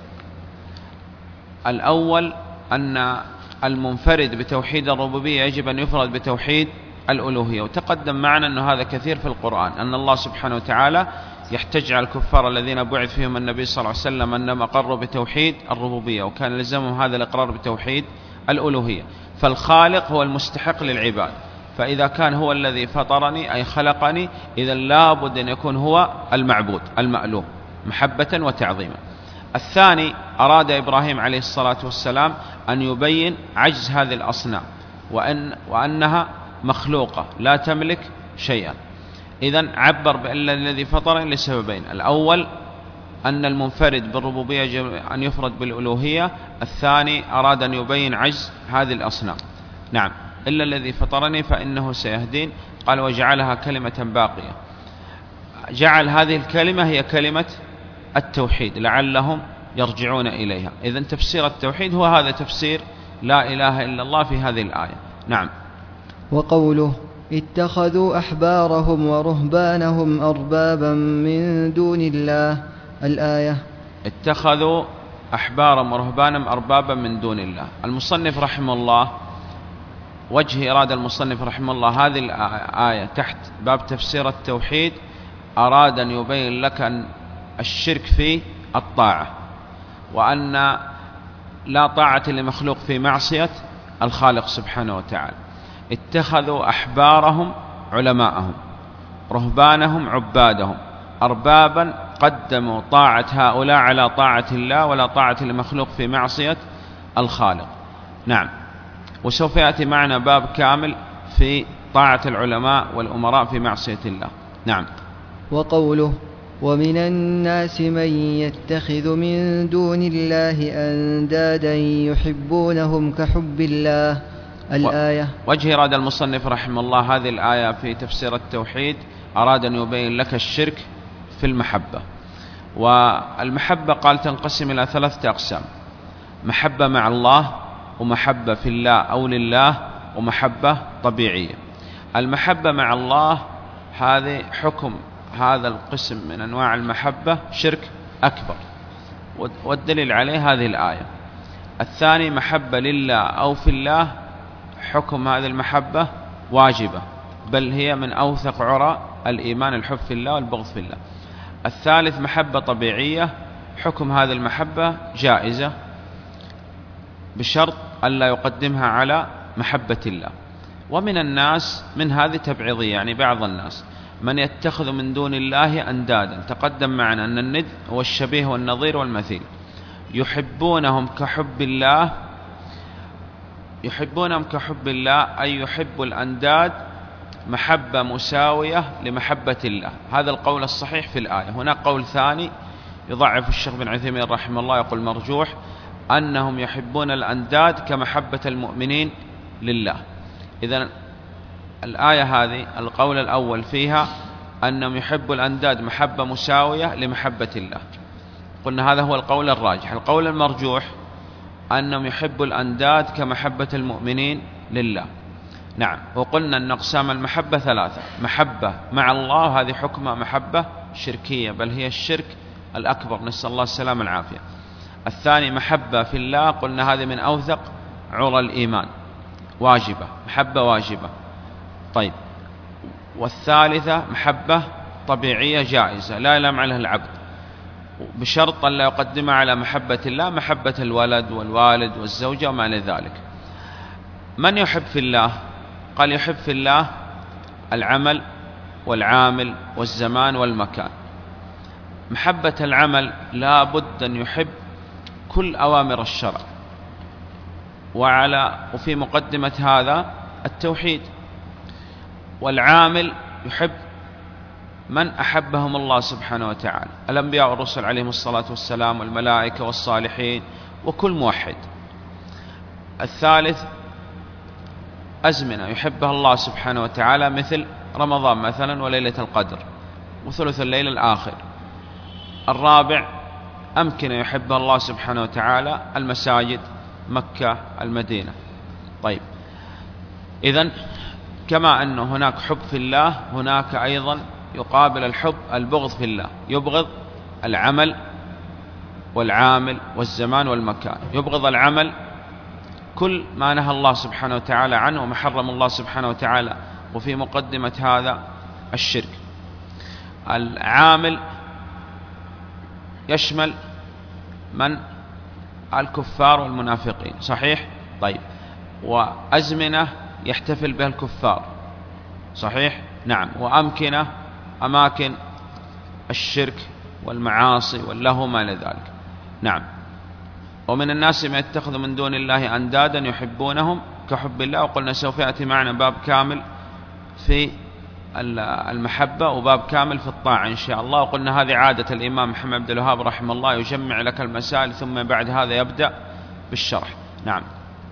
الأول أن المنفرد بتوحيد الربوبية يجب أن يفرد بتوحيد الألوهية، وتقدم معنا أن هذا كثير في القرآن، أن الله سبحانه وتعالى يحتج على الكفار الذين بعث فيهم النبي صلى الله عليه وسلم أنهم أقروا بتوحيد الربوبية وكان لزمهم هذا الإقرار بتوحيد الألوهية. فالخالق هو المستحق للعباد، فإذا كان هو الذي فطرني أي خلقني إذا لابد أن يكون هو المعبود المألوه محبة وتعظيما. الثاني، أراد إبراهيم عليه الصلاة والسلام أن يبين عجز هذه الأصنام وأن وأنها مخلوقة لا تملك شيئا. إذن عبر بإلا الذي فطرني لسببين: الأول أن المنفرد بالربوبية يجب أن يفرد بالألوهية، الثاني أراد أن يبين عجز هذه الأصنام. نعم، إلا الذي فطرني فإنه سيهدين. قال وجعلها كلمة باقية، جعل هذه الكلمة هي كلمة التوحيد لعلهم يرجعون إليها. إذن تفسير التوحيد هو هذا تفسير لا إله إلا الله في هذه الآية. نعم. وقوله اتخذوا أحبارهم ورهبانهم أربابا من دون الله، الآية. اتخذوا أحبارهم ورهبانهم أربابا من دون الله. المصنف رحمه الله وجه إرادة المصنف رحمه الله هذه الآية تحت باب تفسير التوحيد أراد أن يبين لك أن الشرك في الطاعة، وأن لا طاعة لمخلوق في معصية الخالق سبحانه وتعالى. اتخذوا أحبارهم علماءهم، رهبانهم عبادهم، أربابا قدموا طاعة هؤلاء على طاعة الله ولا طاعة لمخلوق في معصية الخالق. نعم. وسوف يأتي معنا باب كامل في طاعة العلماء والأمراء في معصية الله. نعم. وقوله ومن الناس من يتخذ من دون الله أندادا يحبونهم كحب الله، الآية. وجه إرادة المصنف رحمه الله هذه الآية في تفسير التوحيد أراد أن يبين لك الشرك في المحبة. والمحبة قال تنقسم إلى ثلاثة أقسام: محبة مع الله، ومحبة في الله أو لله، ومحبة طبيعية. المحبة مع الله هذه حكم هذا القسم من أنواع المحبة شرك أكبر، والدليل عليه هذه الآية. الثاني محبة لله أو في الله حكم هذه المحبة واجبة، بل هي من أوثق عرى الإيمان، الحب في الله والبغض في الله. الثالث محبة طبيعية، حكم هذه المحبة جائزة بشرط ألا يقدمها على محبة الله. ومن الناس من هذه تبعيضية، يعني بعض الناس من يتخذ من دون الله أندادا، تقدم معنا أن الند هو الشبيه والنظير والمثيل، يحبونهم كحب الله، يحبونهم كحب الله أي يحب الأنداد محبة مساوية لمحبة الله. هذا القول الصحيح في الآية. هناك قول ثاني يضعف الشيخ بن عثيمين رحمه الله، يقول مرجوح أنهم يحبون الأنداد كمحبة المؤمنين لله. إذن الآية هذه القول الأول فيها أنهم يحبوا الأنداد محبة مساوية لمحبة الله، قلنا هذا هو القول الراجح. القول المرجوح أنهم يحبوا الأنداد كمحبة المؤمنين لله. نعم، وقلنا أن أقسام المحبة ثلاثة: محبة مع الله، هذه حكمها محبة شركية، بل هي الشرك الأكبر، نسأل الله السلامة والعافية. الثاني محبة في الله، قلنا هذه من أوثق عرى الإيمان، واجبة، محبة واجبة. طيب، والثالثة محبة طبيعية جائزة لا يلام عليها العبد، بشرط أن لا يقدمها على محبة الله، محبة الولد والوالد والزوجة وما إلى ذلك. من يحب في الله؟ قال يحب في الله العمل والعامل والزمان والمكان. محبة العمل لا بد أن يحب كل أوامر الشرع، وعلى وفي مقدمة هذا التوحيد. والعامل يحب من أحبهم الله سبحانه وتعالى، الأنبياء والرسل عليهم الصلاة والسلام والملائكة والصالحين وكل موحد. الثالث أزمنة يحبها الله سبحانه وتعالى، مثل رمضان مثلا وليلة القدر وثلث الليل الآخر. الرابع أمكنة يحبها الله سبحانه وتعالى، المساجد، مكة، المدينة. طيب، إذن كما أن هناك حب في الله، هناك أيضا يقابل الحب البغض في الله. يبغض العمل والعامل والزمان والمكان. يبغض العمل كل ما نهى الله سبحانه وتعالى عنه وما حرم الله سبحانه وتعالى، وفي مقدمة هذا الشرك. العامل يشمل من الكفار والمنافقين، صحيح؟ طيب، وأزمنة يحتفل بها الكفار، صحيح؟ نعم. وأمكنة أماكن الشرك والمعاصي واللهو ما إلى ذلك. نعم. ومن الناس من يتخذ من دون الله أندادا يحبونهم كحب الله، وقلنا سوف يأتي معنا باب كامل في المحبة وباب كامل في الطاعة إن شاء الله. وقلنا هذه عادة الإمام محمد عبد الوهاب رحمه الله، يجمع لك المسائل ثم بعد هذا يبدأ بالشرح. نعم.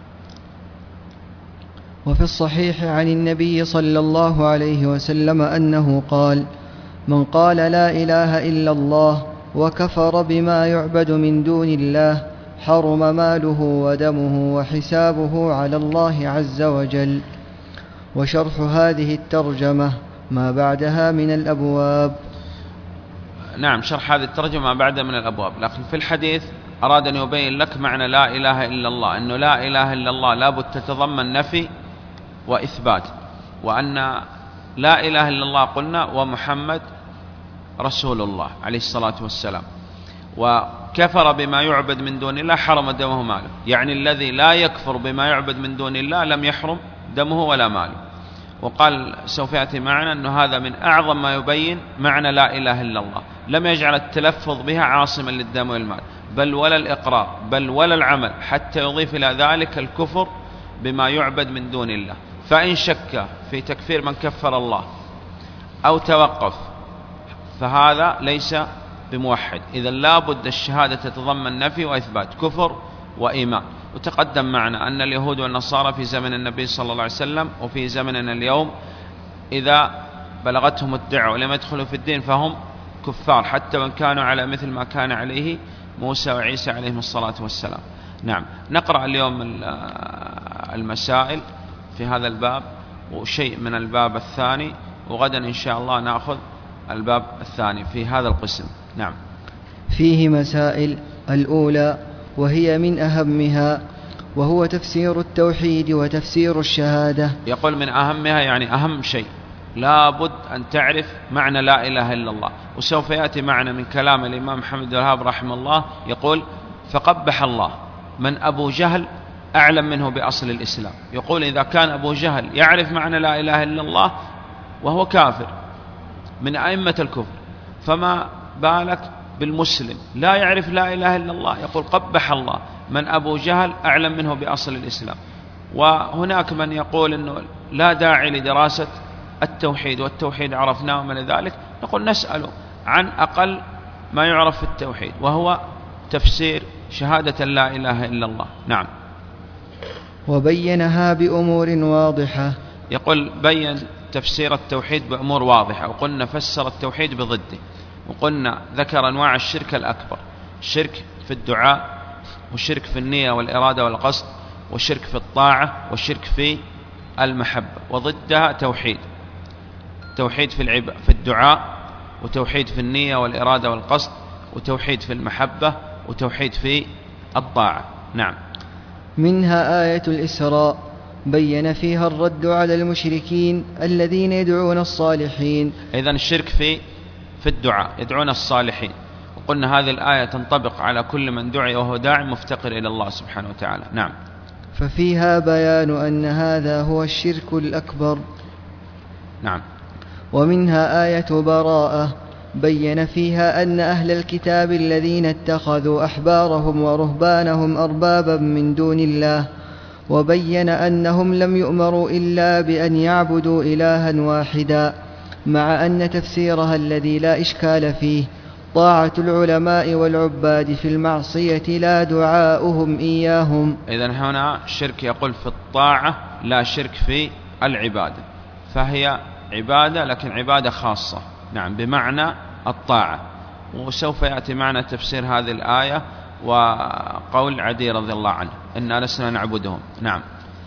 وفي الصحيح عن النبي صلى الله عليه وسلم أنه قال: من قال لا إله إلا الله وكفر بما يعبد من دون الله حرم ماله ودمه وحسابه على الله عز وجل. وشرح هذه الترجمة ما بعدها من الأبواب. نعم، شرح هذه الترجمة ما بعدها من الأبواب. لكن في الحديث أراد أن يبين لك معنى لا إله إلا الله، أنه لا إله إلا الله لابد تتضمن نفي وإثبات، وأن لا إله إلا الله قلنا ومحمد رسول الله عليه الصلاة والسلام. وكفر بما يعبد من دون الله حرم دمه ماله، يعني الذي لا يكفر بما يعبد من دون الله لم يحرم دمه ولا ماله. وقال سوف يأتي معنا أن هذا من أعظم ما يبين معنى لا إله إلا الله، لم يجعل التلفظ بها عاصما للدم والمال، بل ولا الإقرار، بل ولا العمل، حتى يضيف إلى ذلك الكفر بما يعبد من دون الله. فإن شك في تكفير من كفر الله أو توقف فهذا ليس بموحد. إذا لا بد الشهادة تتضمن نفي وإثبات، كفر وإيمان. وتقدم معنا أن اليهود والنصارى في زمن النبي صلى الله عليه وسلم وفي زمننا اليوم إذا بلغتهم الدعوة ولم يدخلوا في الدين فهم كفار، حتى وإن كانوا على مثل ما كان عليه موسى وعيسى عليهم الصلاة والسلام. نعم، نقرأ اليوم المسائل في هذا الباب وشيء من الباب الثاني، وغدا إن شاء الله نأخذ الباب الثاني في هذا القسم. نعم. فيه مسائل. الأولى وهي من أهمها: وهو تفسير التوحيد وتفسير الشهادة. يقول من أهمها يعني أهم شيء لابد أن تعرف معنى لا إله إلا الله. وسوف يأتي معنا من كلام الإمام محمد بن الوهاب رحمه الله يقول فقبح الله من أبو جهل أعلم منه بأصل الإسلام. يقول إذا كان أبو جهل يعرف معنى لا إله إلا الله وهو كافر من أئمة الكفر، فما بالك بالمسلم لا يعرف لا إله إلا الله؟ يقول قبح الله من أبو جهل أعلم منه بأصل الإسلام. وهناك من يقول أنه لا داعي لدراسة التوحيد والتوحيد عرفناه من ذلك، نقول نسأل عن أقل ما يعرف في التوحيد وهو تفسير شهادة لا إله إلا الله. نعم. وبينها بأمور واضحة. يقول بين تفسير التوحيد بأمور واضحة، وقلنا فسر التوحيد بضده، وقلنا ذكر أنواع الشرك الأكبر: شرك في الدعاء، والشرك في النية والإرادة والقصد، والشرك في الطاعة، والشرك في المحبة، وضدها توحيد توحيد في العب... في الدعاء، وتوحيد في النية والإرادة والقصد، وتوحيد في المحبة، وتوحيد في الطاعة. نعم. منها آية الإسراء بين فيها الرد على المشركين الذين يدعون الصالحين. إذن الشرك في في الدعاء، يدعون الصالحين، وقلنا هذه الآية تنطبق على كل من دعي وهو داع مفتقر إلى الله سبحانه وتعالى. نعم. ففيها بيان أن هذا هو الشرك الأكبر. نعم. ومنها آية براءة بين فيها أن أهل الكتاب الذين اتخذوا أحبارهم ورهبانهم أربابا من دون الله، وبين أنهم لم يؤمروا إلا بأن يعبدوا إلها واحدا، مع أن تفسيرها الذي لا إشكال فيه طاعة العلماء والعباد في المعصية لا دعاؤهم إياهم. إذن هنا الشرك يقول في الطاعة، لا شرك في العبادة، فهي عبادة لكن عبادة خاصة. نعم، بمعنى الطاعة. وسوف يأتي معنا تفسير هذه الآية وقول عدي رضي الله عنه إنا لسنا نعبدهم. نعم.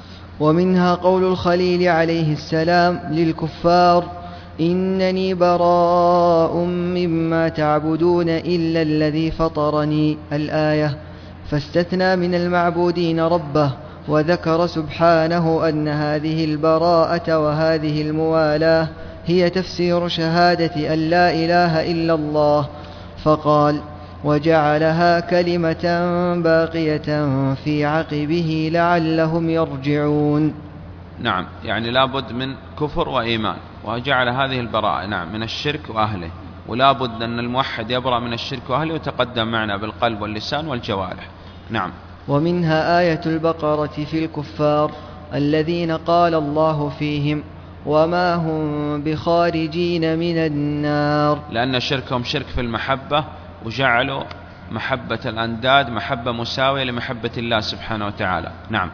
ومنها قول الخليل عليه السلام للكفار إنني براء مما تعبدون إلا الذي فطرني، الآية، فاستثنى من المعبودين ربه، وذكر سبحانه أن هذه البراءة وهذه الموالاة هي تفسير شهادة أن لا إله إلا الله، فقال وجعلها كلمة باقية في عقبه لعلهم يرجعون. نعم، يعني لابد من كفر وإيمان، وجعل هذه البراءة نعم من الشرك وأهله، ولا بد أن الموحد يبرأ من الشرك وأهله، وتقدم معنا بالقلب واللسان والجوارح. نعم. ومنها آية البقرة في الكفار الذين قال الله فيهم وما هم بخارجين من النار، لأن شركهم شرك في المحبة، وجعلوا محبة الأنداد محبة مساوية لمحبة الله سبحانه وتعالى. نعم.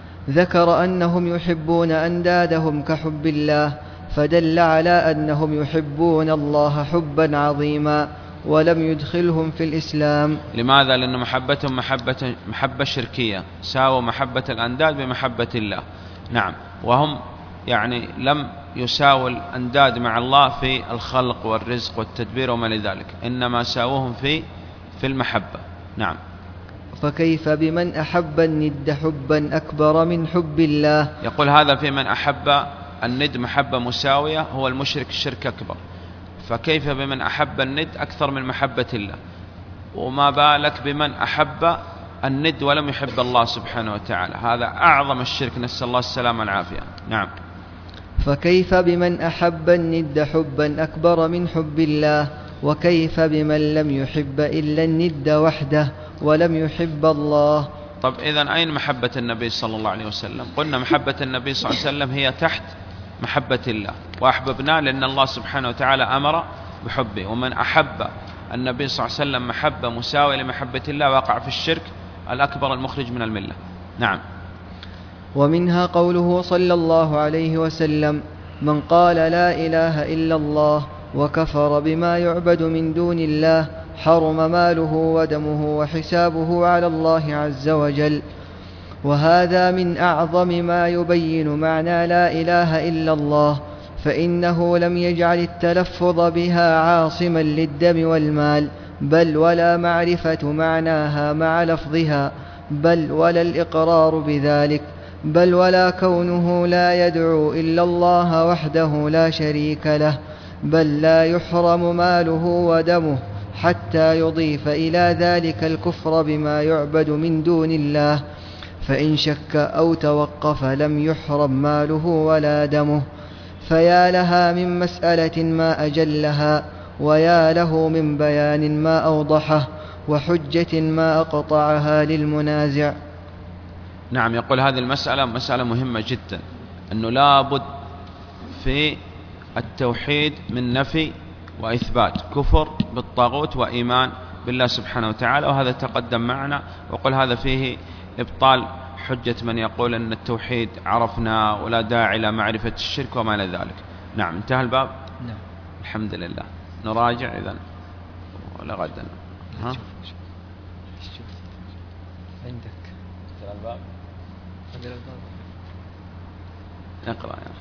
ذكر أنهم يحبون أندادهم كحب الله، فدل على أنهم يحبون الله حبا عظيما، ولم يدخلهم في الإسلام. لماذا؟ لأن محبتهم محبة, محبة شركية، ساووا محبة الأنداد بمحبة الله. نعم. وهم يعني لم يساووا الأنداد مع الله في الخلق والرزق والتدبير وما لذلك، إنما ساووهم في في المحبة. نعم. فكيف بمن أحب الند حبا أكبر من حب الله؟ يقول هذا في من أحب الند محبة مساوية هو المشرك الشرك أكبر، فكيف بمن أحب الند أكثر من محبة الله؟ وما بالك بمن أحب الند ولم يحب الله سبحانه وتعالى؟ هذا أعظم الشرك، نسأل الله السلامة والعافية. نعم. فكيف بمن أحب الند حبا أكبر من حب الله؟ وكيف بمن لم يحب إلا الند وحده ولم يحب الله؟ طب إذن أين محبة النبي صلى الله عليه وسلم؟ قلنا محبة النبي صلى الله عليه وسلم هي تحت محبة الله، وأحببنا لأن الله سبحانه وتعالى أمر بحبه. ومن أحب النبي صلى الله عليه وسلم محبة مساوية لمحبة الله وقع في الشرك الأكبر المخرج من الملة. نعم. ومنها قوله صلى الله عليه وسلم من قال لا إله إلا الله وكفر بما يعبد من دون الله حرم ماله ودمه وحسابه على الله عز وجل. وهذا من أعظم ما يبين معنى لا إله إلا الله، فإنه لم يجعل التلفظ بها عاصما للدم والمال، بل ولا معرفة معناها مع لفظها، بل ولا الإقرار بذلك، بل ولا كونه لا يدعو إلا الله وحده لا شريك له، بل لا يحرم ماله ودمه حتى يضيف إلى ذلك الكفر بما يعبد من دون الله، فإن شك أو توقف لم يحرم ماله ولا دمه. فيا لها من مسألة ما أجلها، ويا له من بيان ما أوضحه، وحجة ما أقطعها للمنازع. نعم، يقول هذه المسألة مسألة مهمة جدا، أنه لا بد في التوحيد من نفي وإثبات، كفر بالطاغوت وإيمان بالله سبحانه وتعالى، وهذا تقدم معنا، وقل هذا فيه إبطال حجة من يقول أن التوحيد عرفنا ولا داعي إلى معرفة الشرك وما إلى ذلك. نعم، انتهى الباب. نعم. الحمد لله. نراجع إذن ولا غدا؟ ها؟ شوف عندك الباب. اقرأ يا.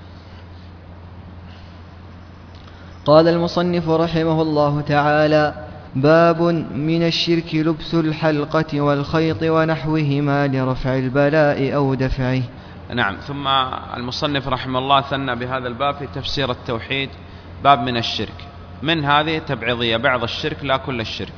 قال المصنف رحمه الله تعالى: باب من الشرك لبس الحلقة والخيط ونحوهما لرفع البلاء أو دفعه. نعم. ثم المصنف رحمه الله ثنى بهذا الباب في تفسير التوحيد، باب من الشرك، من هذه تبعيضية، بعض الشرك لا كل الشرك.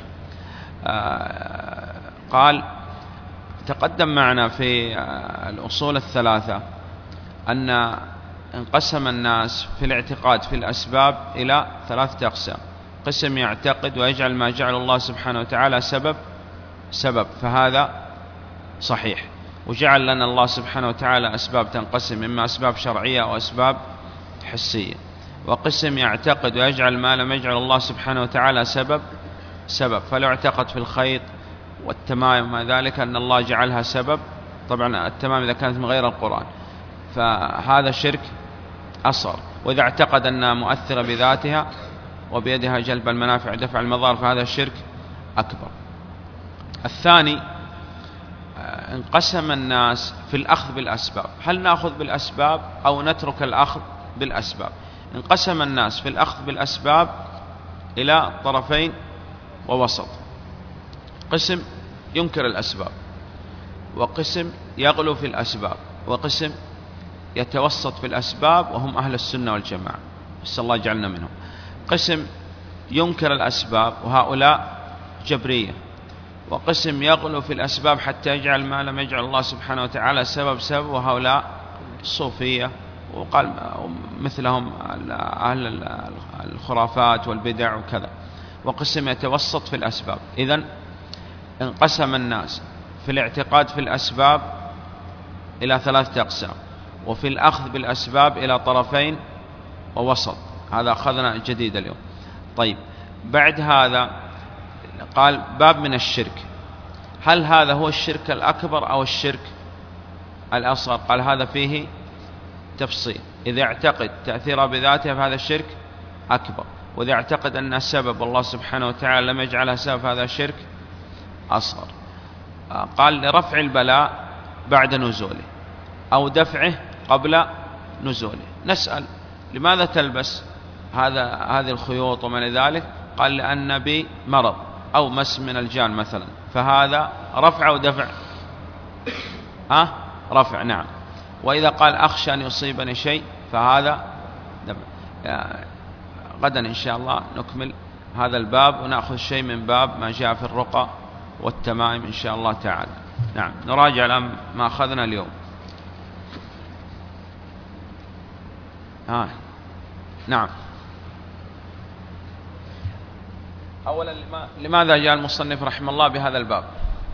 آه قال تقدم معنا في آه الأصول الثلاثة أن انقسم الناس في الاعتقاد في الأسباب إلى ثلاثة أقسام: قسم يعتقد ويجعل ما جعل الله سبحانه وتعالى سبب سبب فهذا صحيح، وجعل لنا الله سبحانه وتعالى أسباب تنقسم إما أسباب شرعية أو أسباب حسية. وقسم يعتقد ويجعل ما لم يجعل الله سبحانه وتعالى سبب سبب، فلو اعتقد في الخيط والتمايم وما ذلك أن الله جعلها سبب، طبعا التمام إذا كانت من غير القرآن فهذا شرك أصغر، وإذا اعتقد أنها مؤثرة بذاتها وبيدها جلب المنافع ودفع المضار فهذا شرك أكبر. الثاني انقسم الناس في الأخذ بالأسباب، هل نأخذ بالأسباب أو نترك الأخذ بالأسباب؟ انقسم الناس في الأخذ بالأسباب إلى طرفين ووسط: قسم ينكر الأسباب، وقسم يغلو في الأسباب، وقسم يتوسط في الأسباب وهم أهل السنة والجماعة، بس الله جعلنا منهم. قسم ينكر الأسباب وهؤلاء جبرية، وقسم يغلو في الأسباب حتى يجعل ما لم يجعل الله سبحانه وتعالى سبب سبب وهؤلاء الصوفية، وقال مثلهم أهل الخرافات والبدع وكذا. وقسم يتوسط في الأسباب. إذن انقسم الناس في الاعتقاد في الأسباب إلى ثلاثة أقسام، وفي الأخذ بالأسباب إلى طرفين ووسط. هذا أخذنا جديد اليوم. طيب، بعد هذا قال باب من الشرك، هل هذا هو الشرك الأكبر أو الشرك الأصغر؟ قال هذا فيه تفصيل. إذا اعتقد تأثير بذاته فهذا الشرك أكبر، وإذا اعتقد أن السبب الله سبحانه وتعالى لم يجعلها سبب هذا شرك أصغر. قال لرفع البلاء بعد نزوله أو دفعه قبل نزوله. نسأل لماذا تلبس هذا هذه الخيوط وما لذلك؟ قال لأن بي مرض أو مس من الجان مثلا، فهذا رفع أو دفع؟ ها؟ رفع. نعم. وإذا قال أخشى أن يصيبني شيء فهذا دفع. غدا إن شاء الله نكمل هذا الباب ونأخذ شيء من باب ما جاء في الرقى والتمائم إن شاء الله تعالى. نعم، نراجع الآن ما أخذنا اليوم. آه. نعم. أولا لماذا جاء المصنف رحمه الله بهذا الباب؟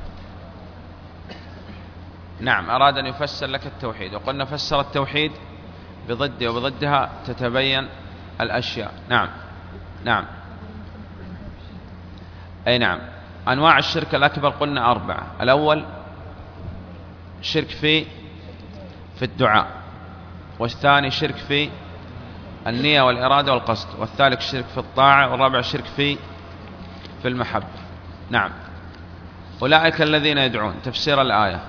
نعم، أراد أن يفسر لك التوحيد، وقلنا فسر التوحيد بضده وبضدها تتبين الأشياء. نعم. نعم. أي نعم. أنواع الشرك الأكبر قلنا أربعة: الأول شرك في في الدعاء، والثاني شرك في النية والإرادة والقصد، والثالث شرك في الطاعة، والرابع شرك في في المحبة. نعم. أولئك الذين يدعون، تفسير الآية: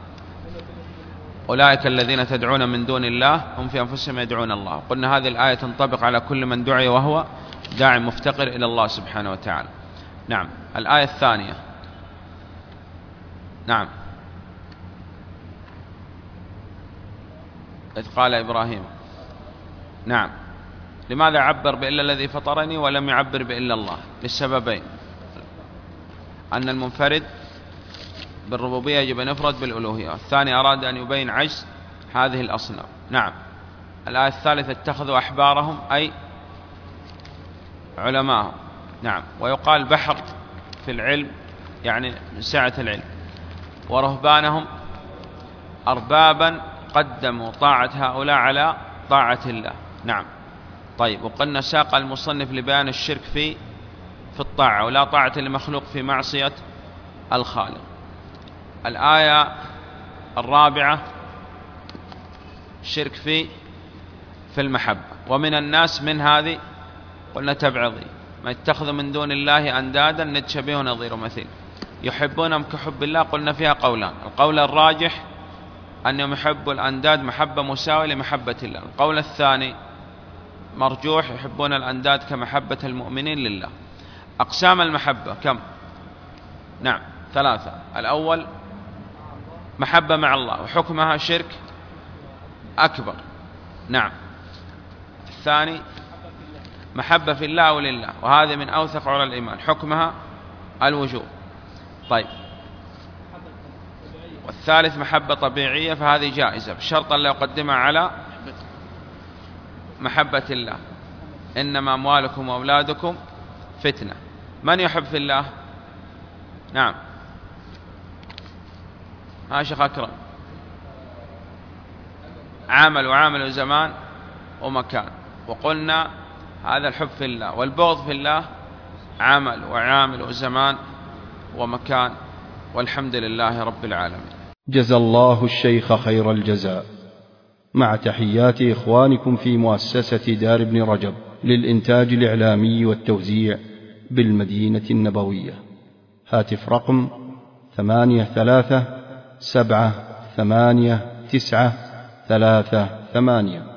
أولئك الذين تدعون من دون الله هم في أنفسهم يدعون الله. قلنا هذه الآية تنطبق على كل من دعي وهو داعي مفتقر إلى الله سبحانه وتعالى. نعم. الآية الثانية. نعم. إذ قال إبراهيم. نعم. لماذا عبر بإلا الذي فطرني ولم يعبر بإلا الله؟ للسببين: أن المنفرد بالربوبية يجب أن يفرد بالألوهية، والثاني أراد أن يبين عجز هذه الأصنام. نعم. الآية الثالثة: اتخذوا أحبارهم أي علماءهم. نعم. ويقال بحر في العلم يعني من سعة العلم. ورهبانهم أربابا قدموا طاعة هؤلاء على طاعة الله. نعم. طيب. وقلنا ساق المصنف لبيان الشرك في في الطاعة، ولا طاعة لمخلوق في معصية الخالق. الآية الرابعة: الشرك في في المحبة. ومن الناس من هذه قلنا تبعضي ما يتخذ من دون الله أندادا نتشبه نظير مثيل، يحبونهم كحب الله. قلنا فيها قولان: القول الراجح أنهم يحبوا الأنداد محبة مساوية لمحبة الله. القول الثاني مرجوح: يحبون الأنداد كمحبة المؤمنين لله. أقسام المحبة كم؟ نعم ثلاثة. الأول محبة مع الله وحكمها شرك أكبر. نعم. الثاني محبة في الله ولله، وهذه من أوثق عرى الإيمان، حكمها الوجوب. طيب. والثالث محبة طبيعية، فهذه جائزة بشرط أن لا يقدمها على محبة الله. إنما أموالكم وأولادكم فتنة. من يحب في الله؟ نعم. ها شيخ أكرم. عامل وعامل زمان ومكان. وقلنا هذا الحب في الله، والبغض في الله عمل وعامل زمان ومكان. والحمد لله رب العالمين. جزى الله الشيخ خير الجزاء، مع تحيات إخوانكم في مؤسسة دار ابن رجب للإنتاج الإعلامي والتوزيع بالمدينة النبوية. هاتف رقم ثمانية ثلاثة سبعة ثمانية تسعة ثلاثة ثمانية.